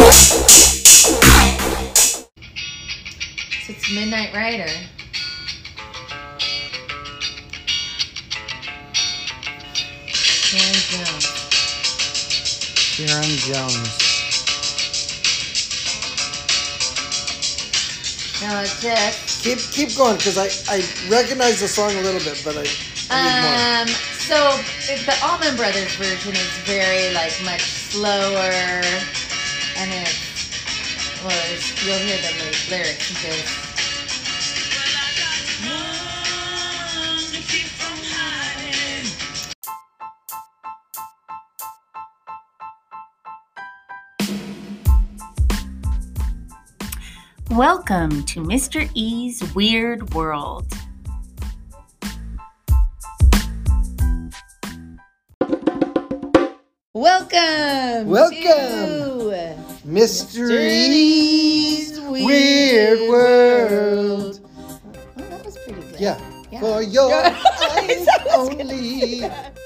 It's Midnight Rider. Sharon Jones. Sharon Jones. No, it's just... Keep going, because I recognize the song a little bit, but I need more. So the Allman Brothers version is very much slower, and you'll hear the lyrics just. Welcome to Mr. E's Weird World. Welcome to Mr. E's Weird World. Oh, that was pretty good. Yeah. For your eyes only.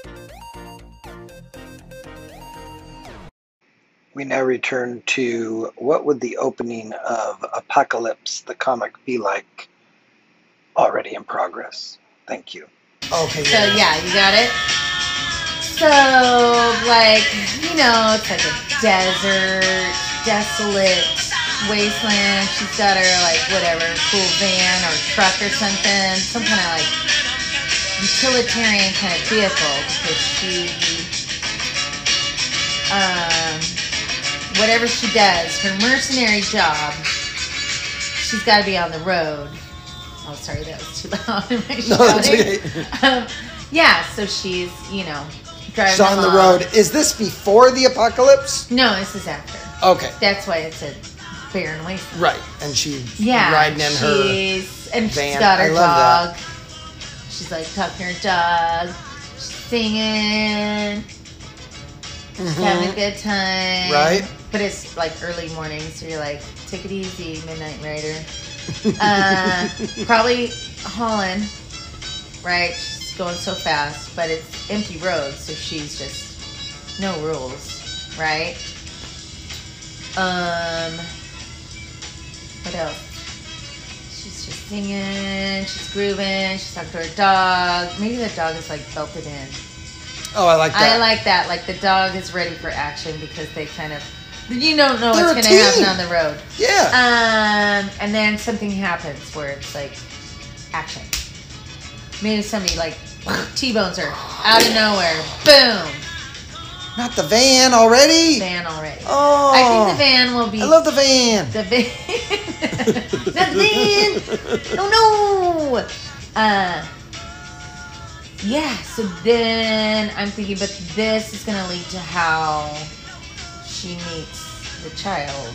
We now return to what would the opening of Apocalypse, the comic, be like? Already in progress. Thank you. Okay. So yeah, you got it. So it's like a desert, desolate wasteland. She's got her whatever cool van or truck or something, some kind of utilitarian kind of vehicle because she. Whatever she does, her mercenary job, she's got to be on the road. Oh, sorry, that was too loud. Am I shouting? No, that's okay. Yeah, so she's, driving She's on the road. Is this before the apocalypse? No, this is after. Okay. That's why it's a barren wasteland. Right, and she's riding in her and van. She's got her I love dog. She's talking to her dog. She's singing. She's having a good time. Right. But it's early morning, so you're take it easy, Midnight Rider. Probably hauling, right? She's going so fast, but it's empty roads, so she's just no rules, right? What else? She's just singing, she's grooving, she's talking to her dog. Maybe the dog is belted in. Oh, I like that. I like that. The dog is ready for action because they kind of, you don't know what's going to happen on the road. Yeah. And then something happens where it's action. Maybe somebody T-bones her out of nowhere. Boom. Not the van already? Oh. I think the van will be. I love the van. The van. The van. Oh no. Yeah, so then I'm thinking, but this is going to lead to how she meets the child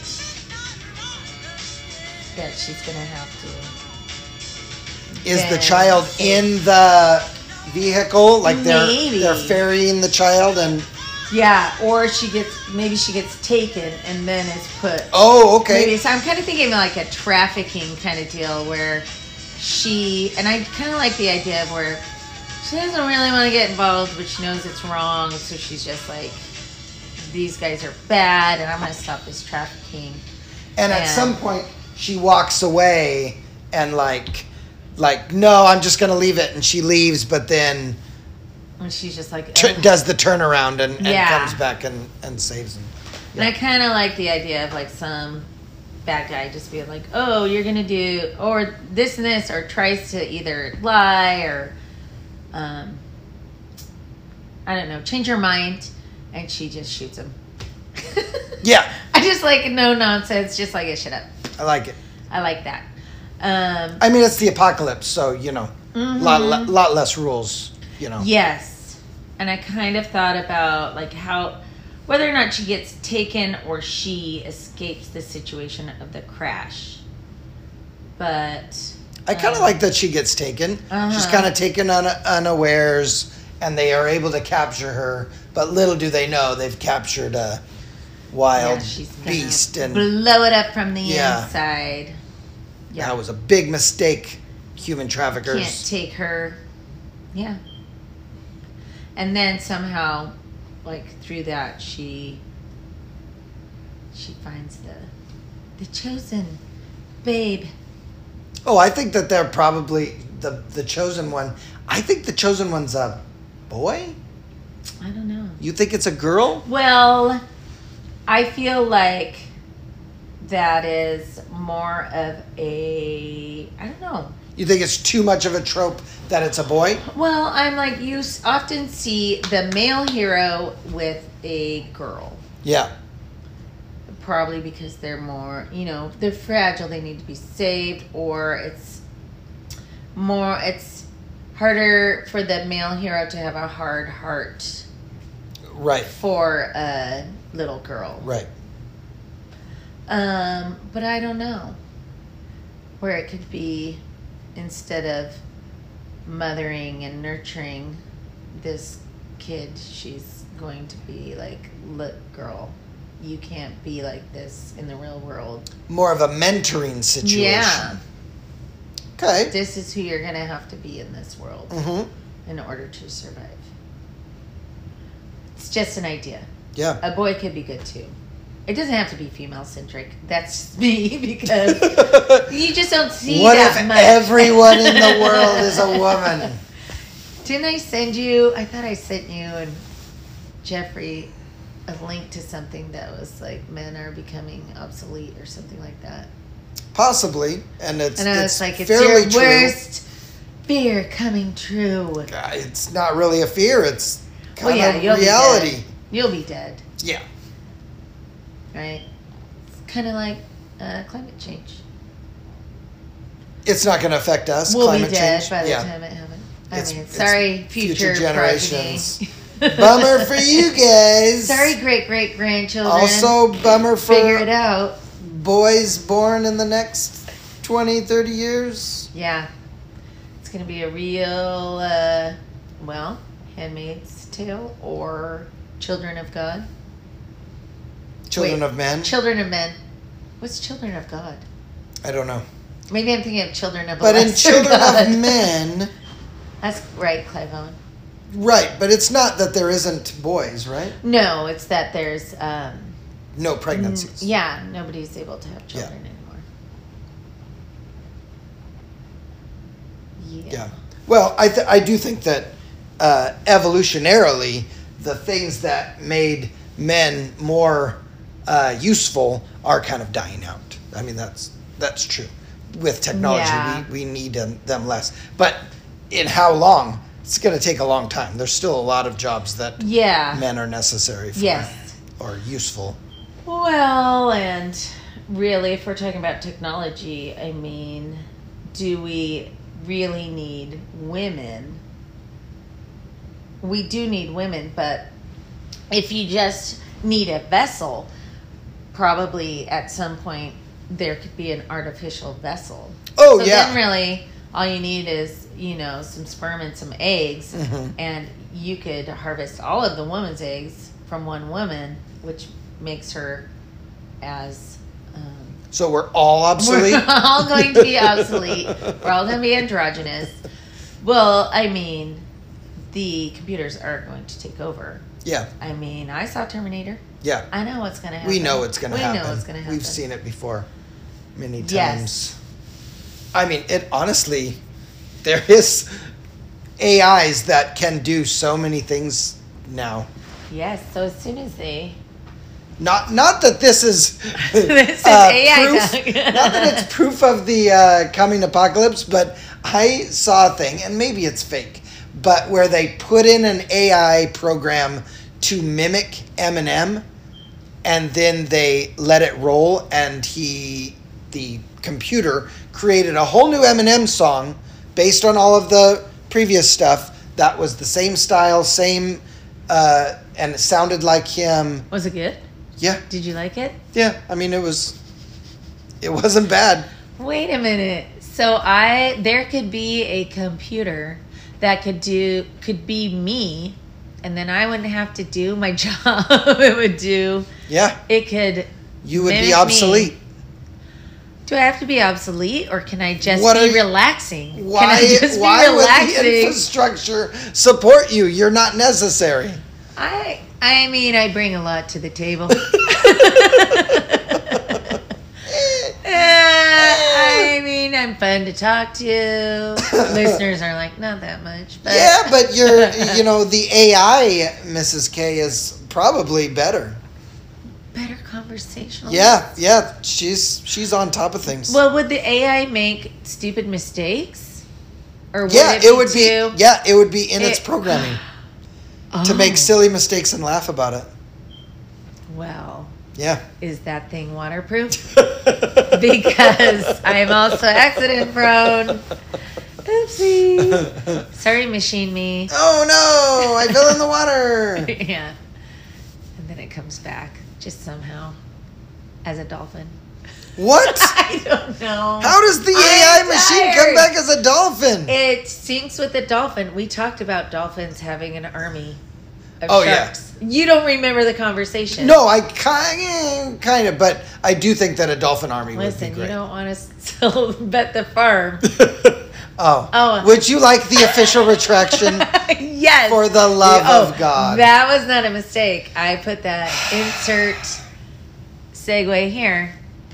that she's going to have to. Is the child in the vehicle? They're ferrying the child and... Yeah, or maybe she gets taken and then is put... Oh, okay. Maybe, so I'm kind of thinking a trafficking kind of deal where and I kind of like the idea of where she doesn't really want to get involved, but she knows it's wrong, so she's just these guys are bad, and I'm going to stop this trafficking. And at some point, she walks away and no, I'm just going to leave it, and she leaves, but then... And she's just does the turnaround and comes back and saves him. Yeah. And I kind of like the idea of some bad guy just being oh, you're going to do, or this and this, or tries to either lie or... I don't know, change her mind, and she just shoots him. Yeah. I just no nonsense, just it, shut up. I like it. I like that. I mean, it's the apocalypse, so, lot less rules, Yes. And I kind of thought about, whether or not she gets taken or she escapes the situation of the crash. But... I kind of like that she gets taken. She's kind of taken unawares, and they are able to capture her. But little do they know they've captured a wild beast and blow it up from the inside. Yeah, that was a big mistake. Human traffickers can't take her. Yeah, and then somehow, through that, she she finds the chosen babe. Oh, I think that they're probably the chosen one. I think the chosen one's a boy. I don't know. You think it's a girl? Well, I feel like that is more of a, I don't know. You think it's too much of a trope that it's a boy? Well, I'm like, you often see the male hero with a girl. Yeah. Probably because they're more, they're fragile, they need to be saved, or it's harder for the male hero to have a hard heart. Right. For a little girl. Right. But I don't know. Where it could be, instead of mothering and nurturing this kid, she's going to be like, look, girl, you can't be like this in the real world. More of a mentoring situation. Yeah. Okay. This is who you're going to have to be in this world in order to survive. It's just an idea. Yeah. A boy could be good too. It doesn't have to be female-centric. That's me, because you just don't see what that if much. Everyone in the world is a woman? Didn't I send you, I thought I sent you and Jeffrey a link to something that was like, men are becoming obsolete or something like that. Possibly. And I was like, it's fairly your true. Worst fear coming true. It's not really a fear. It's kind of you'll reality. Be dead. You'll be dead. Yeah. Right? It's kind of like climate change. It's not going to affect us. We'll climate be dead change. by the time it happens. It's sorry, future generations. Bummer for you guys. Sorry, great grandchildren. Also, bummer for figure it out. Boys born in the next 20, 30 years. Yeah. It's going to be a real, Handmaid's Tale or Children of God. Children of Men. Children of Men. What's Children of God? I don't know. Maybe I'm thinking of Children of But in Children God. of Men. That's right, Clive Owen. Right, but it's not that there isn't boys, right? No, it's that there's... no pregnancies. Yeah, nobody's able to have children anymore. Yeah. Well, I do think that evolutionarily, the things that made men more useful are kind of dying out. I mean, that's true. With technology, we need them less. But in how long? It's going to take a long time. There's still a lot of jobs that men are necessary for or useful. Well, and really, if we're talking about technology, I mean, do we really need women? We do need women, but if you just need a vessel, probably at some point there could be an artificial vessel. Oh, so yeah. Then really, all you need is, some sperm and some eggs, and you could harvest all of the woman's eggs from one woman, which makes her as... so we're all obsolete? We're all going to be obsolete. We're all going to be androgynous. Well, I mean, the computers are going to take over. Yeah. I mean, I saw Terminator. Yeah. I know what's going to happen. We know it's going to happen. We know it's going to happen. We've seen it before many times. Yes. I mean, honestly, there is AIs that can do so many things now. Yes, so as soon as they... Not that this is this is AI proof, not that it's proof of the coming apocalypse, but I saw a thing, and maybe it's fake, but where they put in an AI program to mimic Eminem, and then they let it roll, and the computer created a whole new Eminem song based on all of the previous stuff that was the same style, same, and it sounded like him. Was it good? Yeah. Did you like it? Yeah. I mean, it wasn't bad. Wait a minute. So there could be a computer that could be me, and then I wouldn't have to do my job. It would do. Yeah. It could. You would be obsolete. Me. Do I have to be obsolete, or can I just be relaxing? Why would the infrastructure support you? You're not necessary. I mean, I bring a lot to the table. I mean, I'm fun to talk to. Listeners are like, not that much. But. Yeah, but the AI Mrs. K is probably better. Better conversational. Yeah. She's on top of things. Well, would the AI make stupid mistakes? Or would it would be in its programming to make silly mistakes and laugh about it. Well. Yeah. Is that thing waterproof? Because I'm also accident prone. Oopsie. Sorry, machine me. Oh no, I fell in the water. Yeah. And then it comes back just somehow as a dolphin. What? I don't know. How does the AI machine come back as a dolphin? It syncs with the dolphin. We talked about dolphins having an army of sharks. Yeah. You don't remember the conversation. No, I kind of, but I do think that a dolphin army would be great. Listen, you don't want to sell bet the farm. Oh. Would you like the official retraction? Yes. For the love of God. That was not a mistake. I put that insert segue here.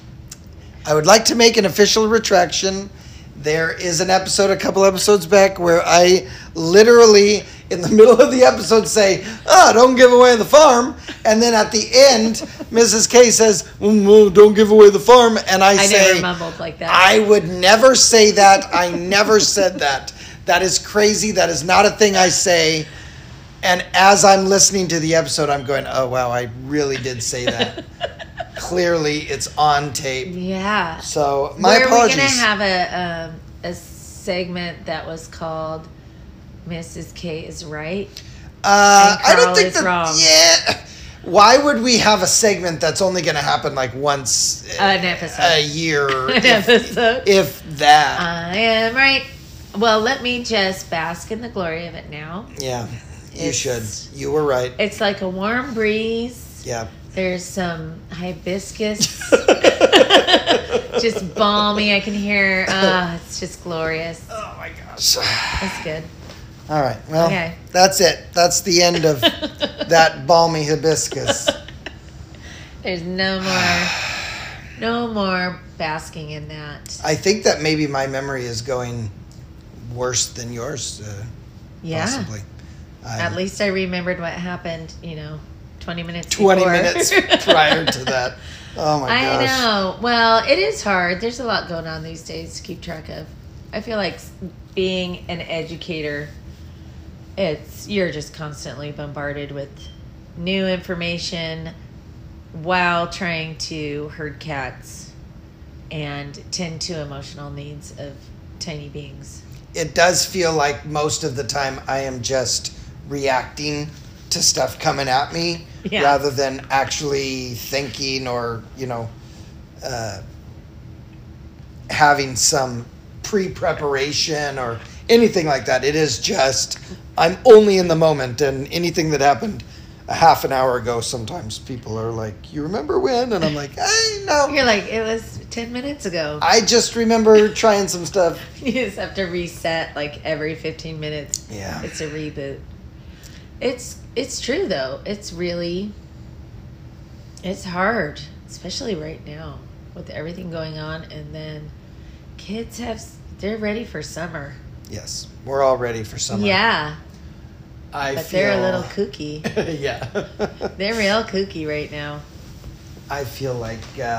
I would like to make an official retraction. There is an episode a couple episodes back where I literally, in the middle of the episode, say, don't give away the farm. And then at the end, Mrs. K says, don't give away the farm. And I say, never mumbled like that. I would never say that. I never said that. That is crazy. That is not a thing I say. And as I'm listening to the episode, I'm going, oh, wow, I really did say that. Clearly, it's on tape. Yeah. So, my apologies. Were we going to have a segment that was called Mrs. K is right? I don't think wrong. Yeah. Why would we have a segment that's only going to happen like once an episode a year? Episode. If that. I am right. Well, let me just bask in the glory of it now. Yeah, you should. You were right. It's like a warm breeze. Yeah. There's some hibiscus. Just balmy. I can hear. It's just glorious. Oh my gosh. That's good. All right. Well, That's it. That's the end of that balmy hibiscus. There's no more basking in that. I think that maybe my memory is going worse than yours. Possibly. At least I remembered what happened, 20 minutes 20 before. minutes prior to that. Oh my gosh. I know. Well, it is hard. There's a lot going on these days to keep track of. I feel like being an educator, you're just constantly bombarded with new information while trying to herd cats and tend to emotional needs of tiny beings. It does feel like most of the time I am just reacting to stuff coming at me rather than actually thinking or, having some pre-preparation or anything like that. It is just, I'm only in the moment, and anything that happened a half an hour ago, sometimes people are like, you remember when? And I'm like, I know. You're like, it was 10 minutes ago. I just remember trying some stuff. You just have to reset like every 15 minutes. Yeah. It's a reboot. It's true though. It's hard, especially right now with everything going on, and then kids they're ready for summer. Yes. We're all ready for summer. Yeah. They're a little kooky. Yeah. They're real kooky right now. I feel like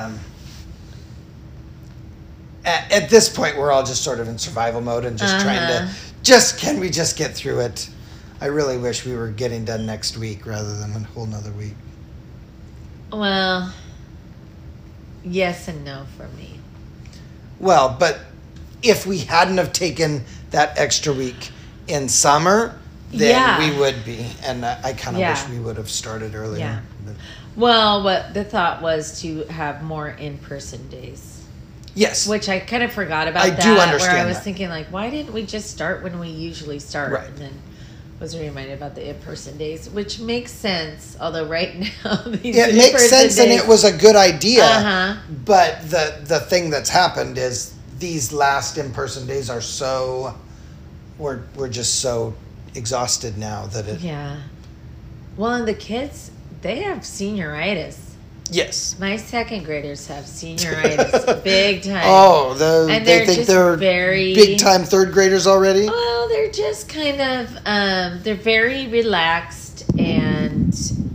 at this point we're all just sort of in survival mode and just trying to can we just get through it? I really wish we were getting done next week rather than a whole nother week. Well, yes and no for me. Well, but if we hadn't have taken that extra week in summer, then we would be. And I kind of wish we would have started earlier. Yeah. Well, what the thought was to have more in-person days. Yes. Which I kind of forgot about. I do understand where I was that. thinking, like, why didn't we just start when we usually start? Right. And then was reminded about the in-person days, which makes sense. Although right now, it makes sense, and it was a good idea. But the thing that's happened is these last in-person days are so we're just so exhausted now that Well, and the kids, they have senioritis. Yes. My second graders have senioritis, big time. Oh, they think just they're very big time third graders already? Well, they're just kind of, they're very relaxed and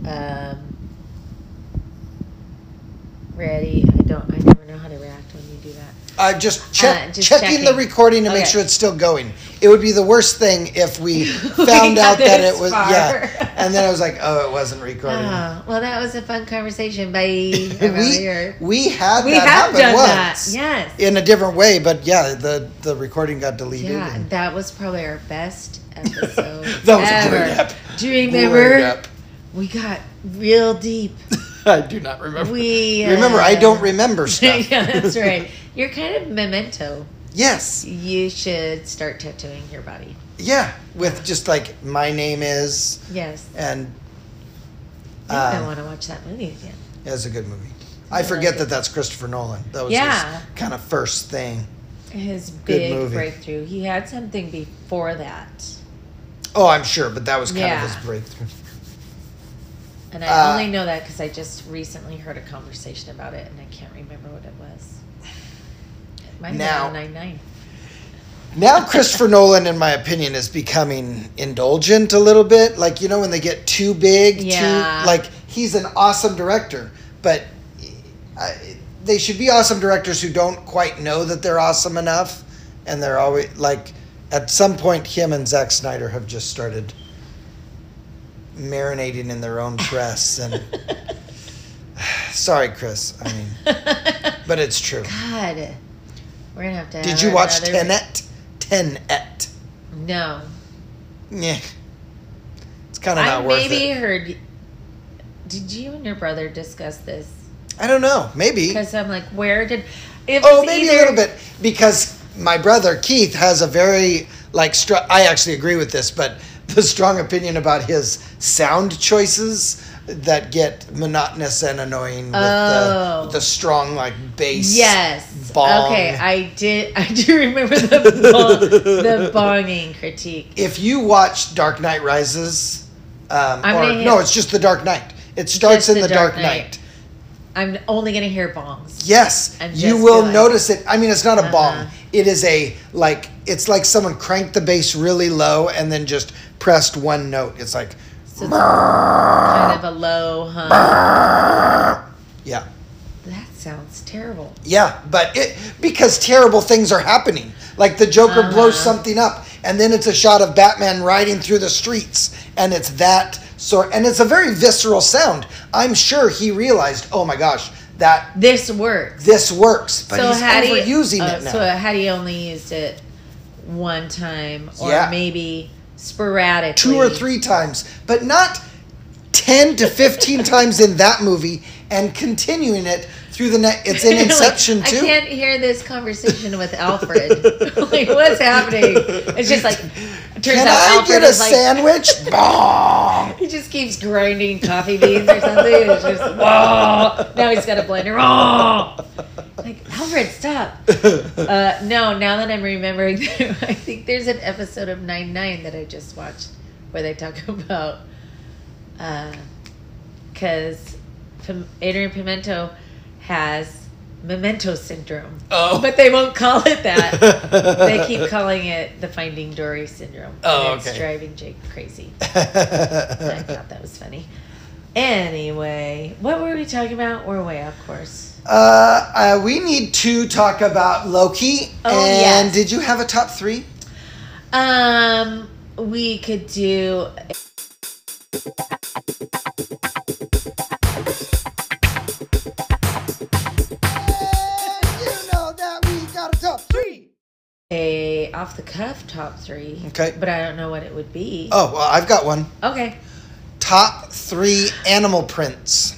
ready. I never know how to react when you do that. Just checking the recording to make sure it's still going. It would be the worst thing if we found out that it was, and then I was like, oh, it wasn't recording. Oh, well, that was a fun conversation. Bye. we have done once, that. Yes. in a different way, but yeah, the recording got deleted. Yeah, that was probably our best episode that was ever. a great ep. Do you remember? We got real deep. I do not remember. Remember, I don't remember stuff. Yeah, that's right. You're kind of memento. Yes. You should start tattooing your body. Yeah, with just like my name is. Yes. And I want to watch that movie again. Yeah, it's a good movie. I forget that that's Christopher Nolan. That was his kind of first thing. His big breakthrough. He had something before that. Oh, I'm sure, but that was kind of his breakthrough. And I only know that because I just recently heard a conversation about it, and I can't remember what it was. It might have been 9/9. Now Christopher Nolan, in my opinion, is becoming indulgent a little bit. Like, you know, when they get too big, he's an awesome director, but they should be awesome directors who don't quite know that they're awesome enough, and they're always, like, at some point, him and Zack Snyder have just started marinating in their own press, and sorry, Chris, I mean, but it's true. God, we're gonna have to. Did you watch Tenet? No. Yeah, it's kind of not worth it. I maybe heard. Did you and your brother discuss this? I don't know. Maybe because I'm like, where did? Maybe a little bit, because my brother Keith has a very I actually agree with this, but the strong opinion about his sound choices that get monotonous and annoying with the strong bass. Yes. Bong. Okay, I do remember the bonging critique. If you watch Dark Knight Rises, it's just The Dark Knight. It starts in The Dark Knight. I'm only going to hear bongs. Yes, you will notice it. I mean, it's not a bong. It is it's like someone cranked the bass really low and then just pressed one note. It's like, so it's kind of a low hum. Yeah. That sounds terrible. Yeah, but because terrible things are happening. Like the Joker blows something up, and then it's a shot of Batman riding through the streets, and it's that sort, and it's a very visceral sound. I'm sure he realized, oh my gosh, that this works. But so he's overusing it now. So had he only used it one time, or maybe sporadically, 2 or 3 times, but not 10 to 15 times in that movie, and continuing it through the net. It's in Inception too. I can't hear this conversation with Alfred. What's happening? It's just turns out Alfred is sandwich? Bong! He just keeps grinding coffee beans or something. It's just whoa. Now he's got a blender. Whoa. Alfred, stop. No, now that I'm remembering, I think there's an episode of 9/9 that I just watched where they talk about because Adrian Pimento has memento syndrome. Oh. But they won't call it that. They keep calling it the Finding Dory syndrome. Oh, It's driving Jake crazy. I thought that was funny. Anyway, what were we talking about? We're way off course. We need to talk about Loki. And did you have a top 3? We could do... A off the cuff top 3. Okay. But I don't know what it would be. Oh, well, I've got one. Okay. Top 3 animal prints.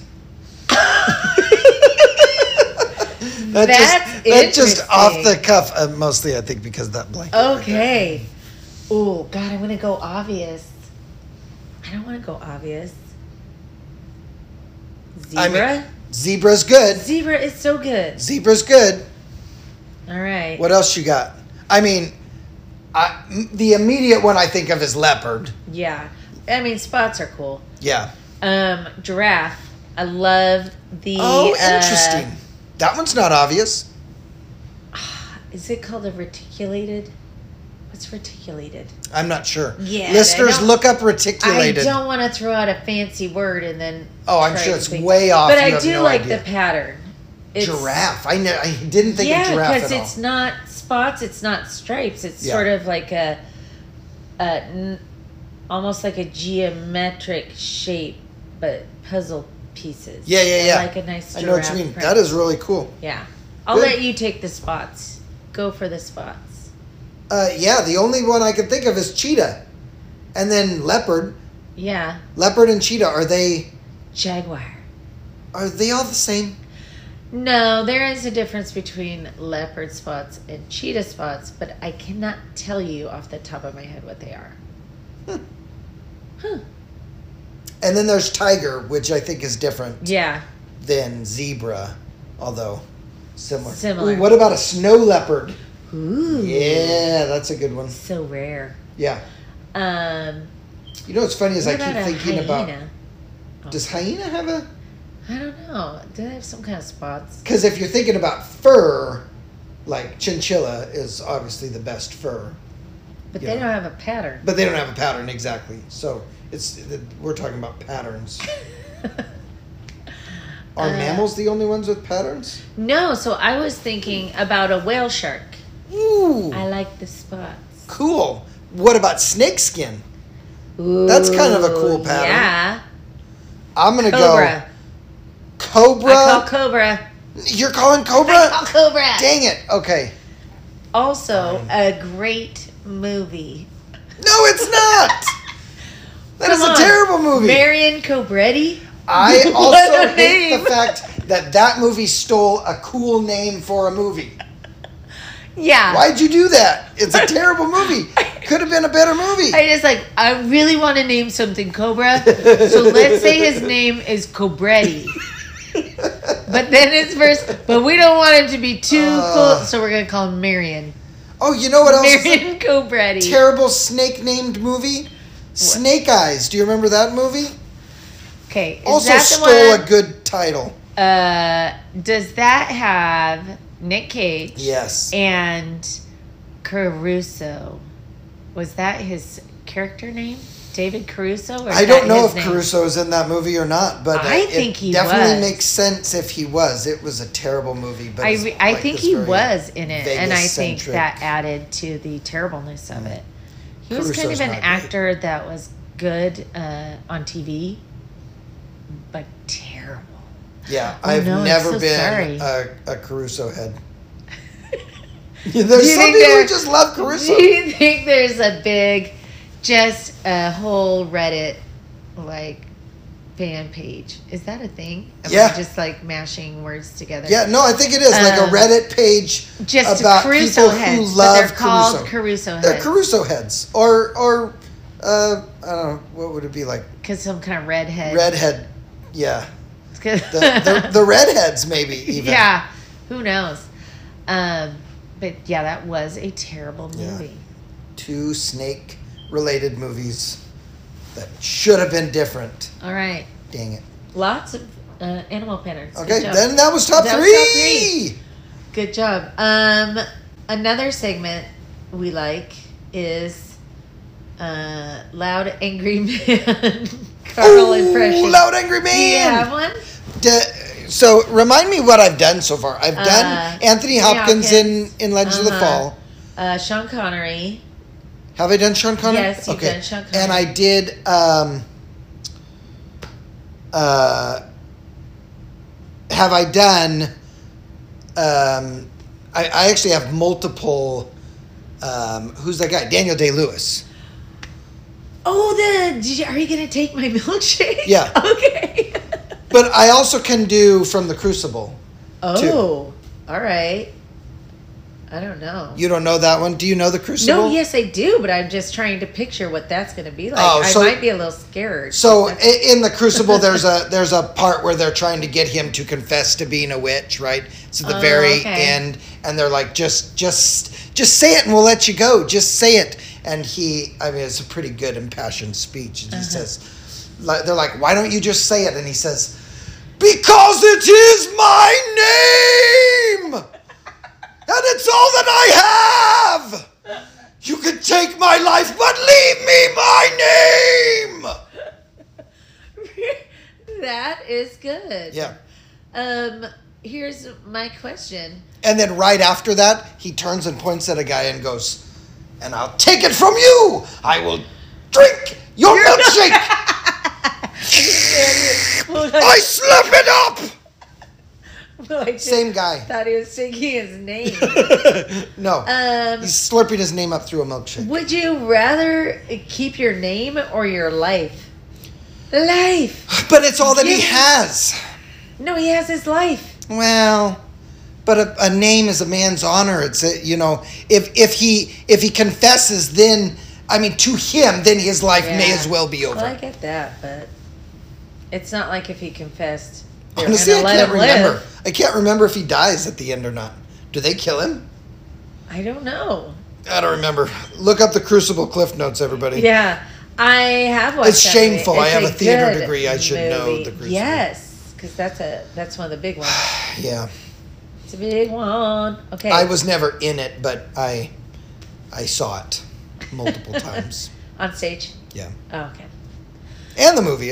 That's just off the cuff. Mostly, I think, because of that blanket. Okay. Right. Oh, God, I'm going to go obvious. I don't want to go obvious. Zebra? Zebra's good. Zebra is so good. Zebra's good. All right. What else you got? I mean, the immediate one I think of is leopard. Yeah. I mean, spots are cool. Yeah. Giraffe. I love the... Oh, interesting. That one's not obvious. Is it called a reticulated? What's reticulated? I'm not sure. Yeah. Listeners, look up reticulated. I don't want to throw out a fancy word and then... Oh, I'm sure it's way off. But I do like the pattern. Giraffe. I didn't think of giraffe at all. Yeah, because it's not spots, it's not stripes. It's sort of like almost like a geometric shape, but puzzle pieces. Yeah. I like a nice giraffe. I know what you mean. Print. That is really cool. Yeah. I'll let you take the spots. Go for the spots. Yeah, the only one I can think of is cheetah. And then leopard. Yeah. Leopard and cheetah, are they... Jaguar. Are they all the same? No, there is a difference between leopard spots and cheetah spots, but I cannot tell you off the top of my head what they are. Huh. And then there's tiger, which I think is different than zebra, although similar. Ooh, what about a snow leopard? Ooh. Yeah, that's a good one. So rare. Yeah. You know what's funny is I keep thinking about... Does hyena have a... I don't know. Do they have some kind of spots? Because if you're thinking about fur, like chinchilla is obviously the best fur. But they don't have a pattern. But they don't have a pattern, exactly. So we're talking about patterns. Are mammals the only ones with patterns? No, so I was thinking about a whale shark. Ooh. I like the spots. Cool. What about snakeskin? Ooh, that's kind of a cool pattern. Yeah. I'm going to go... Cobra? I call cobra. You're calling cobra? I call cobra. Dang it. Okay. Also, a great movie. No, it's not. That is a terrible movie. Marion Cobretti? I also hate the fact that movie stole a cool name for a movie. Yeah. Why'd you do that? It's a terrible movie. Could have been a better movie. I really want to name something Cobra. So let's say his name is Cobretti. But then it's but we don't want him to be too cool, so we're going to call him Marion. Oh, you know what else? Marion Cobretti. Terrible snake-named movie? Snake Eyes. Do you remember that movie? Okay. Also stole a good title. Does that have Nick Cage? Yes. And Caruso. Was that his character name? David Caruso? Or I don't know if Caruso's in that movie or not, but I think he definitely makes sense if he was. It was a terrible movie, but I think he was in it, and I think that added to the terribleness of it. He was kind of an actor that was good on TV, but terrible. Yeah, I've never been a Caruso head. There's some people who just love Caruso. Do you think there's just a whole Reddit fan page? Is that a thing? Am I just mashing words together? Yeah, no, I think it is like a Reddit page just about Caruso people heads, who love they're called Caruso heads. They're Caruso heads, or I don't know, what would it be like? Because some kind of redhead. Redhead, yeah. the redheads maybe even. Yeah, who knows? But yeah, that was a terrible movie. Yeah. 2 snake-related movies that should have been different. All right. Dang it. Lots of animal patterns. Okay, then that was top three. Good job. Another segment we like is Loud Angry Man. Carl impression. Loud Angry Man. Do you have one? So remind me what I've done so far. I've done Anthony Hopkins in Legends of the Fall. Sean Connery. Have I done Sean Connery? Yes, you've done Sean Connery. And I did. Have I done? I actually have multiple. Who's that guy? Daniel Day-Lewis. Oh, are you gonna take my milkshake? Yeah. Okay. But I also can do From the Crucible. Oh, too. All right. I don't know. You don't know that one? Do you know The Crucible? No, yes, I do, but I'm just trying to picture what that's going to be like. I might be a little scared. So in The Crucible, there's a part where they're trying to get him to confess to being a witch, right? It's at the very end, and they're like, just say it and we'll let you go. Just say it. And it's a pretty good impassioned speech. And he says, they're like, why don't you just say it? And he says, because it is my name! And it's all that I have! You can take my life, but leave me my name! That is good. Yeah. Here's my question. And then right after that, he turns and points at a guy and goes, and I'll take it from you! I will drink your milkshake! I slurp it up! Same guy. Thought he was singing his name. No. He's slurping his name up through a milkshake. Would you rather keep your name or your life? Life! But it's all that he has. No, he has his life. Well, but a name is a man's honor. It's if he confesses, then to him, then his life may as well be over. Well, I get that, but it's not like if he confessed. Honestly, I can't remember. I can't remember if he dies at the end or not. Do they kill him? I don't know. I don't remember. Look up the Crucible Cliff Notes, everybody. Yeah, I have watched. It's shameful. I have a theater degree. I should know the Crucible. Yes, because that's one of the big ones. Yeah. It's a big one. Okay. I was never in it, but I saw it multiple times. On stage? Yeah. Oh, okay. And the movie.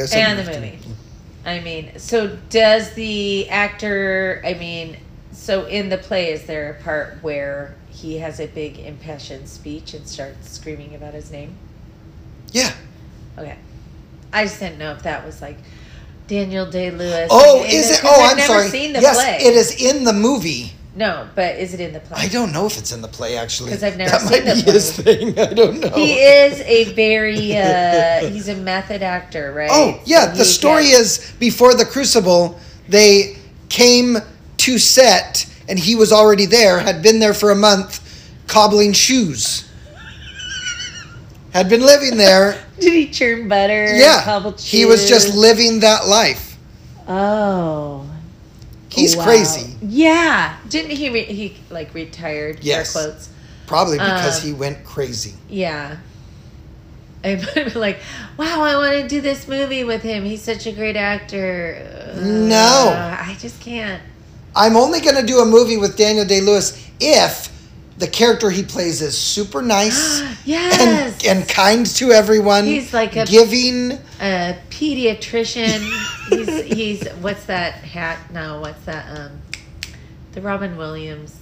So does the actor, so in the play, is there a part where he has a big impassioned speech and starts screaming about his name? Yeah. Okay. I just didn't know if that was like Daniel Day-Lewis. Oh, is it? Oh, I'm sorry. Seen the yes, play. It is in the movie. No, but is it in the play? I don't know if it's in the play, actually. Because I've never seen the play. That might be his thing. I don't know. He is a very, he's a method actor, right? Oh, yeah. So the story is, before the Crucible, they came to set, and he was already there, had been there for a month, cobbling shoes. Had been living there. Did he churn butter? Yeah. Cobble shoes? He was just living that life. Oh. He's crazy. Yeah. Didn't he retired? Yes. Air quotes. Probably because he went crazy. Yeah. I might have been like, wow, I want to do this movie with him. He's such a great actor. No. I just can't. I'm only going to do a movie with Daniel Day-Lewis if the character he plays is super nice yes. and kind to everyone. He's like a pediatrician. he's what's that hat? No, what's that? The Robin Williams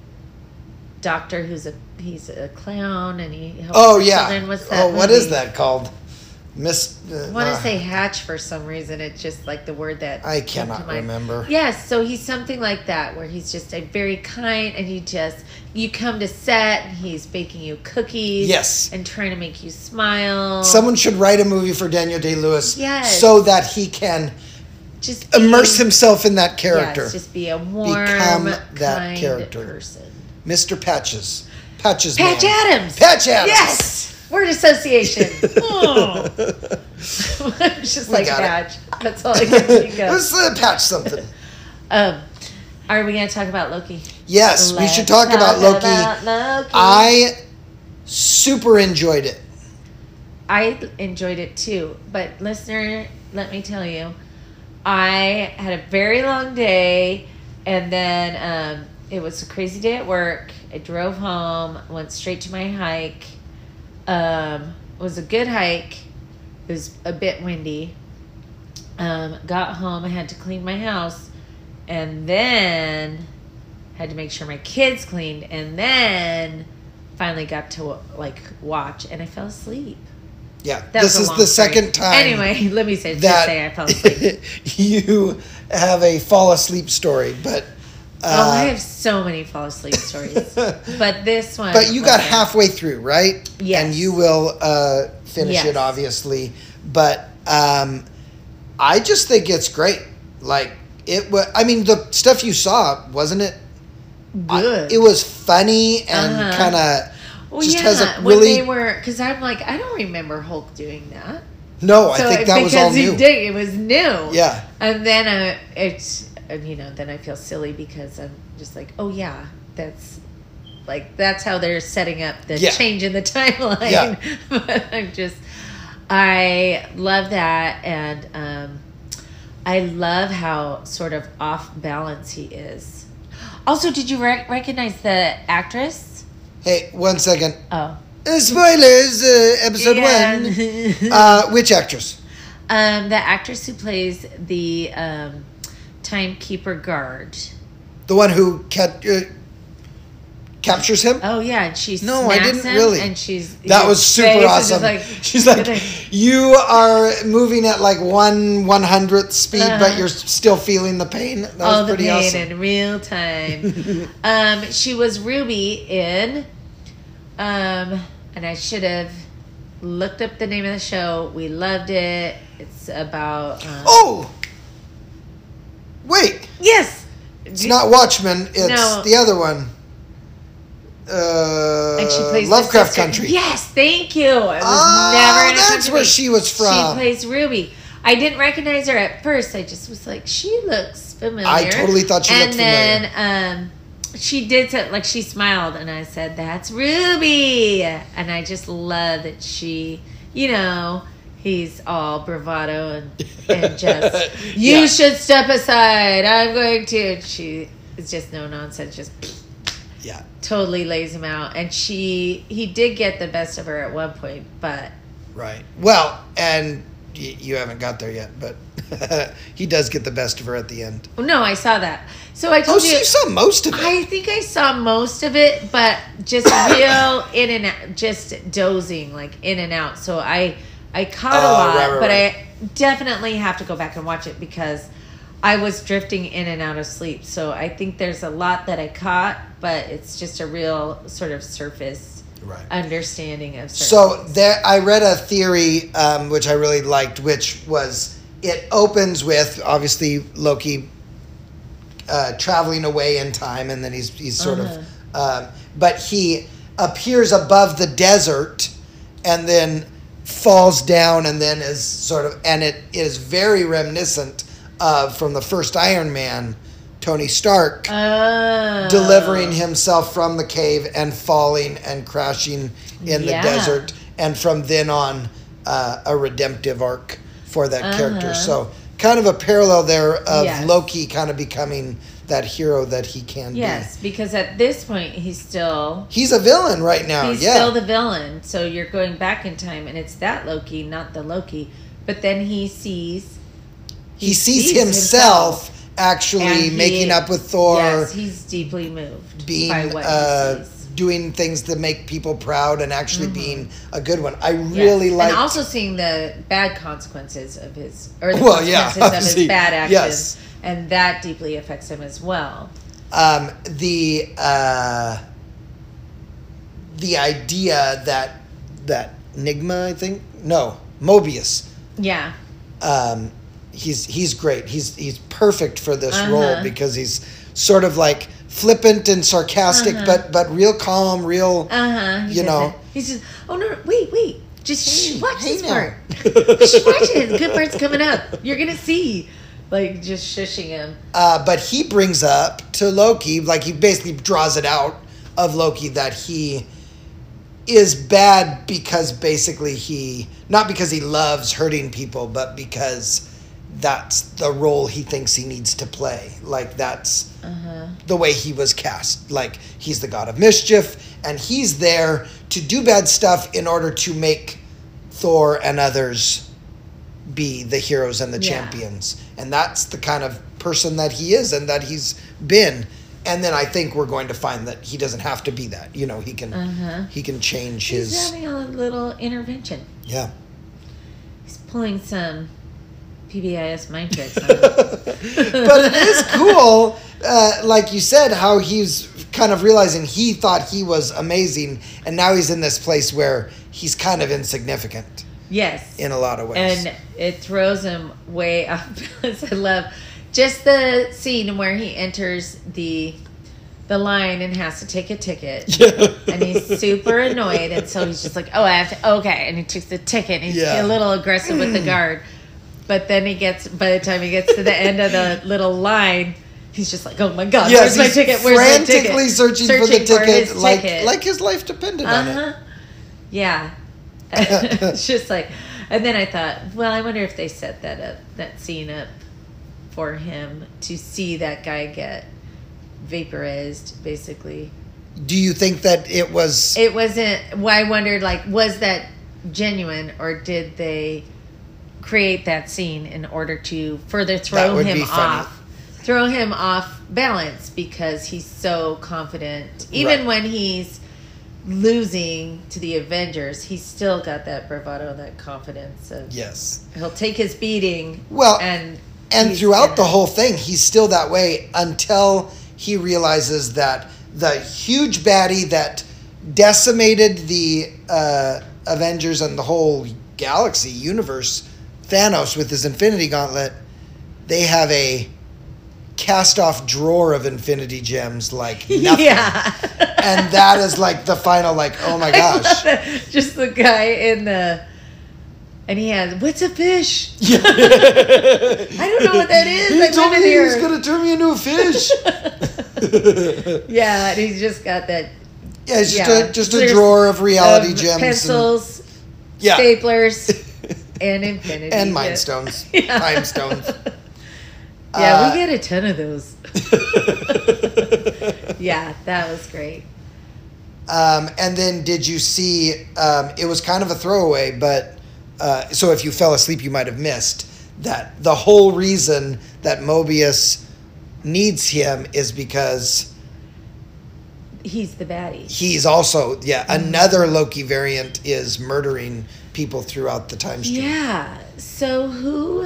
doctor he's a clown and he helps children. What's that? What is that called? I want to say Hatch for some reason. It's just like the word that I cannot remember. Yes, so he's something like that where he's just a very kind and you come to set and he's baking you cookies. Yes. And trying to make you smile. Someone should write a movie for Daniel Day-Lewis so that he can just immerse himself in that character. Yes, just be a warm, kind person. Mr. Patches. Patch Adams. Patch Adams. Yes. Word association. Oh. It's just like Patch. That's all I can think of. Let's patch something. Are we going to talk about Loki? Yes, we should talk about Loki. I super enjoyed it. I enjoyed it too. But listener, let me tell you, I had a very long day, and then it was a crazy day at work. I drove home, went straight to my hike. It was a good hike. It was a bit windy. Got home, I had to clean my house, and then had to make sure my kids cleaned, and then finally got to watch, and I fell asleep. Yeah, this is the second time. Anyway, let me say I fell asleep. You have a fall asleep story, but. I have so many fall asleep stories, but this one. But you got halfway through, right? Yes. And you will finish it, obviously. But I just think it's great. The stuff you saw, wasn't it? Good. It was funny and kind of. Has a really. When they were, because I'm like, I don't remember Hulk doing that. No, I think that was all new. Because he did, it was new. Yeah. And then then I feel silly because I'm just like, oh yeah, that's like that's how they're setting up the Yeah. change in the timeline. Yeah. But I love that, and I love how sort of off balance he is. Also, did you recognize the actress? Hey, 1 second. Oh. Spoilers, episode 1. Which actress? The actress who plays the timekeeper guard. The one who captures him? Oh yeah, and she No, I didn't him, really. And that was super awesome. She's like, you are moving at like 1/100th speed, but you're still feeling the pain. That was pretty pain awesome. in real time. She was Ruby in, and I should have looked up the name of the show. We loved it. It's about. Wait. Yes. It's not Watchmen. It's the other one. And she plays Lovecraft Country. Yes, thank you. It was never in a that's where she was from. She plays Ruby. I didn't recognize her at first. I just was like, she looks familiar. I totally thought she looked familiar. And then she did something, like she smiled, and I said, "That's Ruby." And I just love that she, he's all bravado and just, you should step aside. I'm going to. And she is just no nonsense, just. Yeah. Totally lays him out. And he did get the best of her at one point, but. Right. Well, and you haven't got there yet, but he does get the best of her at the end. No, I saw that. So I told you. So you saw most of it. I think I saw most of it, but just real in and out, just dozing, like in and out. So I caught a lot, but I definitely have to go back and watch it because I was drifting in and out of sleep. So I think there's a lot that I caught, but it's just a real sort of surface understanding of certain things. I read a theory, which I really liked, which was it opens with, obviously, Loki traveling away in time, and then he's sort of... but he appears above the desert and then falls down and then is sort of... And it is very reminiscent from the first Iron Man, Tony Stark delivering himself from the cave and falling and crashing in the desert, and from then on a redemptive arc for that character. So kind of a parallel there of Loki kind of becoming that hero that he can be. Yes, because at this point he's a villain right now. He's still the villain. So you're going back in time, and it's that Loki, not the Loki. But then he sees himself actually making up with Thor. Yes, he's deeply moved by what he sees. Doing things that make people proud and actually being a good one. I really like... And also seeing the bad consequences of his... Or the consequences of his bad actions. Yes. And that deeply affects him as well. The idea that Nigma, I think? No, Mobius. Yeah. He's great. He's perfect for this role because he's sort of like flippant and sarcastic, but real calm, real. He says, "Oh no, wait, just watch this part. Just watch it. The good part's coming up. You're gonna see." Like just shushing him. But he brings up to Loki, like he basically draws it out of Loki that he is bad because basically not because he loves hurting people, but because that's the role he thinks he needs to play. Like that's the way he was cast. Like he's the god of mischief, and he's there to do bad stuff in order to make Thor and others be the heroes and the champions. And that's the kind of person that he is and that he's been. And then I think we're going to find that he doesn't have to be that. He can change his... He's having a little intervention. Yeah. He's pulling some PBIS mind tricks on him. But it is cool, like you said, how he's kind of realizing he thought he was amazing, and now he's in this place where he's kind of insignificant. Yes. In a lot of ways. And it throws him way off balance. I love just the scene where he enters the line and has to take a ticket. Yeah. And he's super annoyed. And so he's just like, I have to, okay. And he takes the ticket. And he's a little aggressive with the guard. But then by the time he gets to the end of the little line, He's just like, oh my God, yes, where's my ticket? Where's my ticket? Frantically searching for the ticket, his like his life depended on it. Yeah. It's just like, and then I thought, well, I wonder if they set that scene up for him to see that guy get vaporized, basically. Do you think that it was... It wasn't... Well, I wondered, like, was that genuine, or did they create that scene in order to further throw him off balance, because he's so confident. Even when he's losing to the Avengers, he's still got that bravado, that confidence of... Yes. He'll take his beating. Well, and throughout the whole thing, he's still that way until he realizes that the huge baddie that decimated the Avengers and the whole galaxy, universe, Thanos, with his Infinity Gauntlet, they have a cast-off drawer of Infinity Gems like nothing. Yeah. And that is like the final, like, oh my gosh. Just the guy in the... And he has, what's a fish? Yeah. I don't know what that is. He told me he was going to turn me into a fish. Yeah, and he's just got that. Yeah, it's just a drawer of reality gems. Pencils, staplers, and infinity. And mind stones. Yeah. Time stones. Yeah, we get a ton of those. Yeah, that was great. And then did you see, it was kind of a throwaway, but... so if you fell asleep, you might have missed that the whole reason that Mobius needs him is because he's the baddie. He's also, another Loki variant is murdering people throughout the time stream. Yeah. So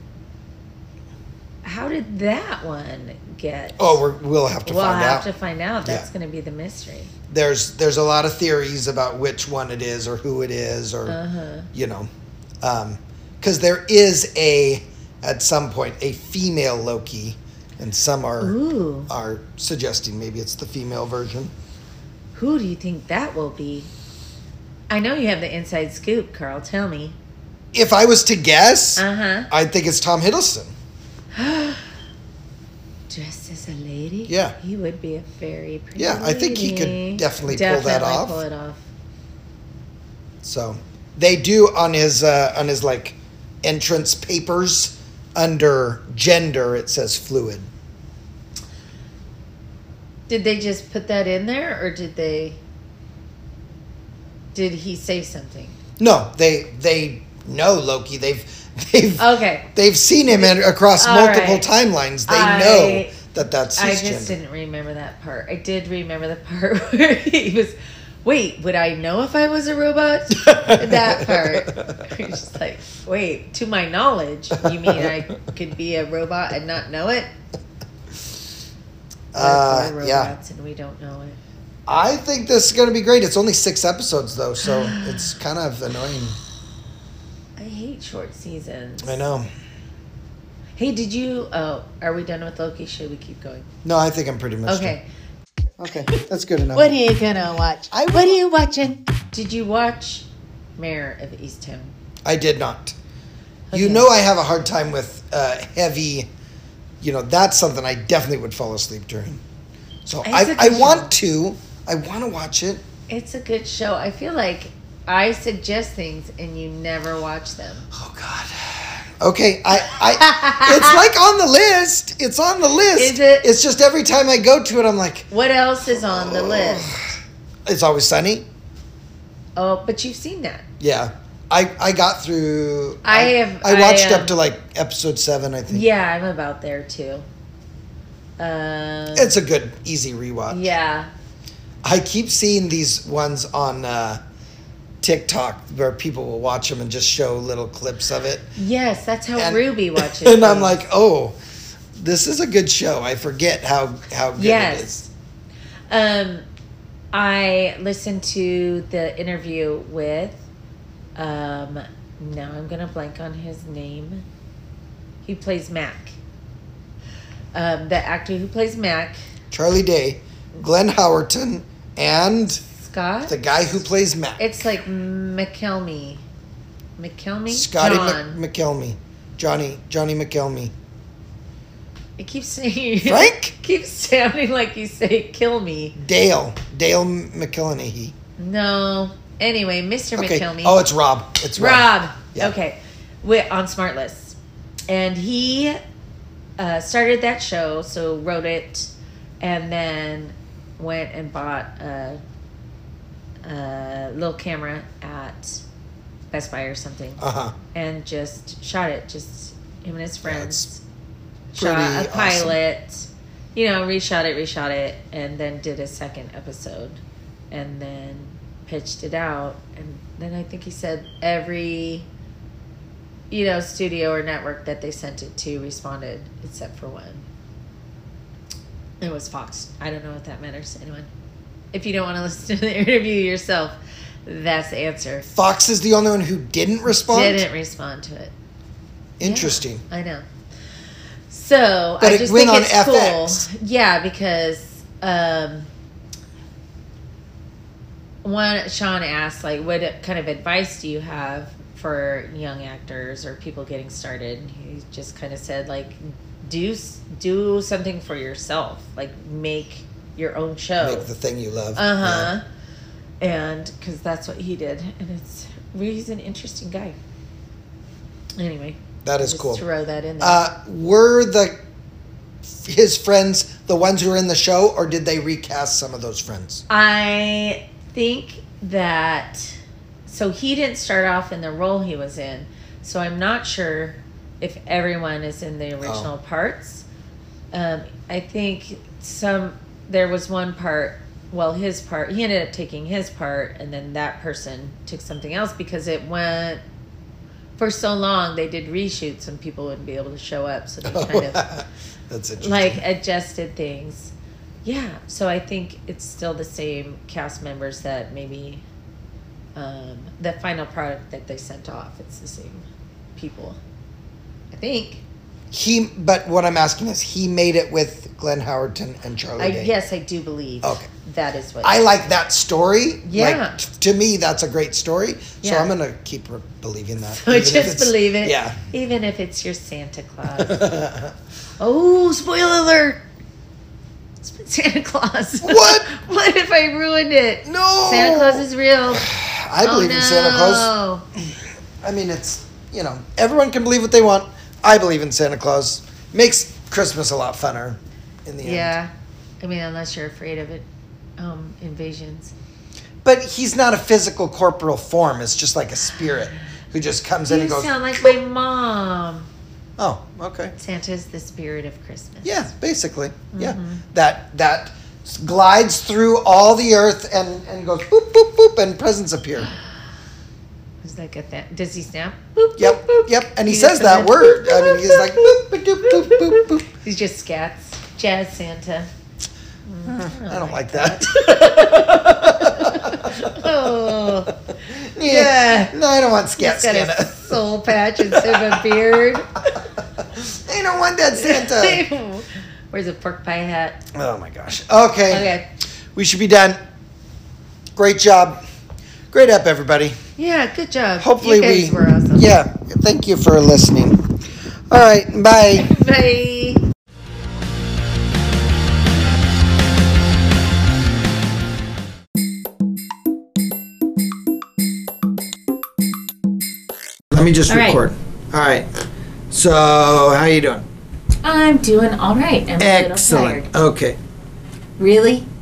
how did that one get? Oh, we'll have to find out. We'll have to find out. That's going to be the mystery. There's a lot of theories about which one it is or who it is, or, you know. Because there is at some point, a female Loki, and some are suggesting maybe it's the female version. Who do you think that will be? I know you have the inside scoop, Carl. Tell me. If I was to guess, I'd think it's Tom Hiddleston. Dressed as a lady? Yeah. He would be a very pretty lady. I think he could definitely pull that off. Pull it off. So... They do on his like entrance papers under gender, it says fluid. Did they just put that in there, or did he say something? No, they know Loki. They've seen him across multiple timelines. They know that's his gender. I just didn't remember that part. I did remember the part where he was... Wait, would I know if I was a robot? That part. You're just like, wait, to my knowledge, you mean I could be a robot and not know it? We're robots and we don't know it. I think this is going to be great. It's only 6 episodes, though, so it's kind of annoying. I hate short seasons. I know. Hey, did you... Oh, are we done with Loki? Should we keep going? No, I think I'm pretty much done. Okay, that's good enough. What are you gonna watch? What are you watching? Did you watch Mayor of Easttown? I did not. Okay. You know I have a hard time with heavy... You know, that's something I definitely would fall asleep during. So I want to watch it. It's a good show. I feel like I suggest things and you never watch them. Oh, God. Okay, it's like on the list. It's on the list. Is it? It's just every time I go to it, I'm like... What else is on the list? It's Always Sunny. Oh, but you've seen that. Yeah. I got through... I watched up to like episode 7, I think. Yeah, I'm about there too. It's a good, easy rewatch. Yeah. I keep seeing these ones on... TikTok where people will watch them and just show little clips of it. Yes, that's how Ruby watches and things. I'm like, oh, this is a good show. I forget how good it is. I listened to the interview with now I'm gonna blank on his name. He plays Mac. The actor who plays Mac. Charlie Day, Glenn Howerton, and Scott? The guy who plays Mac. It's like McKelmy. Scotty McKelmy. Johnny McKelmy. It keeps saying Frank? Keeps sounding like you say "kill me." Dale McKilleney. No. Anyway, Mr. Okay. McKilney. Oh, it's Rob. It's Rob. Yeah. Okay. On SmartLess, and he started that show. So wrote it, and then went and bought a little camera at Best Buy or something, and just shot it. Just him and his friends. Shot a pilot, reshot it, and then did a second episode, and then pitched it out, and then I think he said every, studio or network that they sent it to responded, except for one. It was Fox. I don't know if that matters to anyone. If you don't want to listen to the interview yourself, that's the answer. Fox is the only one who didn't respond? Didn't respond to it. Interesting. Yeah, I know. So but I just think it's FX. Cool. Yeah, because Sean asked, like, what kind of advice do you have for young actors or people getting started? And he just kind of said, like, do something for yourself, like make your own show, make the thing you love. Yeah. And because that's what he did, and he's an interesting guy. Anyway. That is cool. Throw that in there. Were his friends the ones who were in the show, or did they recast some of those friends? I think that... So he didn't start off in the role he was in, so I'm not sure if everyone is in the original parts. I think there was one part... Well, his part... He ended up taking his part, and then that person took something else because it went... For so long, they did reshoots and people wouldn't be able to show up. So they kind of that's interesting. Like adjusted things. Yeah. So I think it's still the same cast members that maybe the final product that they sent off. It's the same people. I think. But what I'm asking is, he made it with Glenn Howerton and Charlie Day. Yes, I do believe. Okay. That is what. I like that story. Yeah. Like, to me, that's a great story. Yeah. So I'm going to keep believing that. So just believe it. Yeah. Even if it's your Santa Claus. Oh, spoiler alert. It's been Santa Claus. What? What if I ruined it? No. Santa Claus is real. I believe in Santa Claus. I mean, it's, everyone can believe what they want. I believe in Santa Claus. Makes Christmas a lot funner in the end. Yeah. I mean, unless you're afraid of it. Invasions. But he's not a physical corporeal form. It's just like a spirit who just comes in and goes... You sound like my mom. Oh, okay. Santa's the spirit of Christmas. Yeah, basically. Yeah. That glides through all the earth and goes boop, boop, boop, and presents appear. It's like does he snap? Boop, Yep, boop, boop. yep. And he says that word. I mean, he's like boop, boop, boop, boop, boop, boop. He just scats. Jazz Santa. I don't like that. Oh. Yeah. No, I don't want scat He's got Santa. a soul patch instead of a beard. I don't want that Santa. Where's a pork pie hat? Oh my gosh. Okay. Okay. We should be done. Great job. Great up, everybody. Yeah, good job. Hopefully you guys were awesome. Yeah. Thank you for listening. All right. Bye. Bye. Let me just All right. record. All right. So, how you doing? I'm doing all right. I'm a little Excellent. tired. Okay. Really?